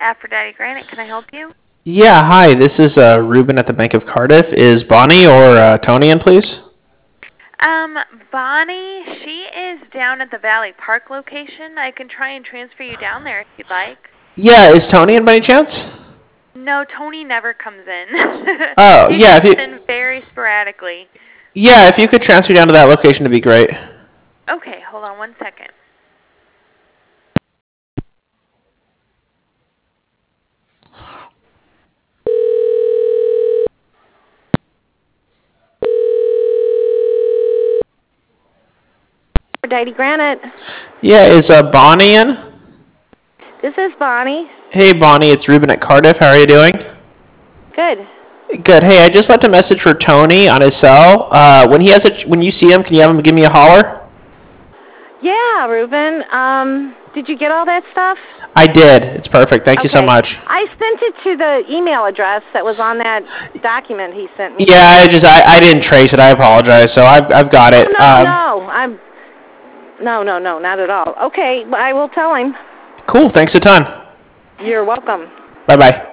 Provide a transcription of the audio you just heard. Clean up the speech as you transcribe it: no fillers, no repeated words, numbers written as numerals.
Aphrodite Granite, can I help you? Yeah, hi. This is Ruben at the Bank of Cardiff. Is Bonnie or Tony in, please? Um, Bonnie, she is down at the Valley Park location. I can try and transfer you down there if you'd like. Yeah, is Tony in by any chance? No, Tony never comes in. Oh, He yeah. comes in very sporadically. If you could transfer down to that location, it'd be great. Okay, hold on one second. Aphrodite Granite. Yeah, is Bonnie in? This is Bonnie. Hey, Bonnie, it's Ruben at Cardiff. How are you doing? Good. Good. Hey, I just left a message for Tony on his cell. When you see him, can you have him give me a holler? Yeah, Ruben. Did you get all that stuff? I did. It's perfect. Thank you so much. I sent it to the email address that was on that document he sent me. Yeah, I didn't trace it. I apologize. So I've got it. No, not at all. Okay, I will tell him. Cool. Thanks a ton. You're welcome. Bye bye.